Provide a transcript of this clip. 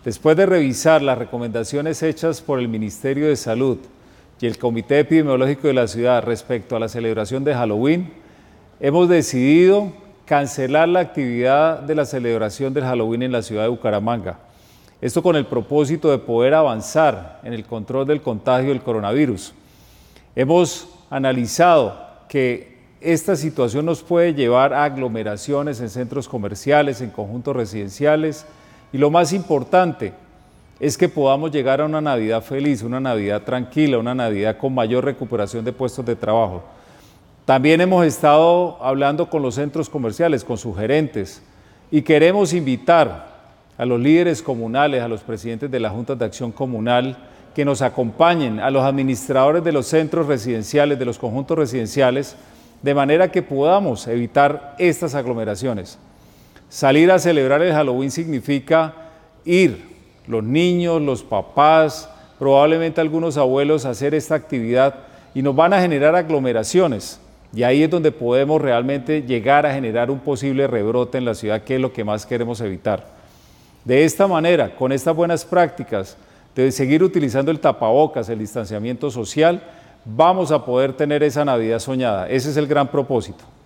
Después de revisar las recomendaciones hechas por el Ministerio de Salud y el Comité Epidemiológico de la ciudad respecto a la celebración de Halloween, hemos decidido cancelar la actividad de la celebración del Halloween en la ciudad de Bucaramanga. Esto con el propósito de poder avanzar en el control del contagio del coronavirus. Hemos analizado que esta situación nos puede llevar a aglomeraciones en centros comerciales, en conjuntos residenciales, y lo más importante es que podamos llegar a una Navidad feliz, una Navidad tranquila, una Navidad con mayor recuperación de puestos de trabajo. También hemos estado hablando con los centros comerciales, con sus gerentes, y queremos invitar a los líderes comunales, a los presidentes de las juntas de acción comunal, que nos acompañen, a los administradores de los centros residenciales, de los conjuntos residenciales, de manera que podamos evitar estas aglomeraciones. Salir a celebrar el Halloween significa ir, los niños, los papás, probablemente algunos abuelos, a hacer esta actividad y nos van a generar aglomeraciones. Y ahí es donde podemos realmente llegar a generar un posible rebrote en la ciudad, que es lo que más queremos evitar. De esta manera, con estas buenas prácticas, de seguir utilizando el tapabocas, el distanciamiento social, vamos a poder tener esa Navidad soñada. Ese es el gran propósito.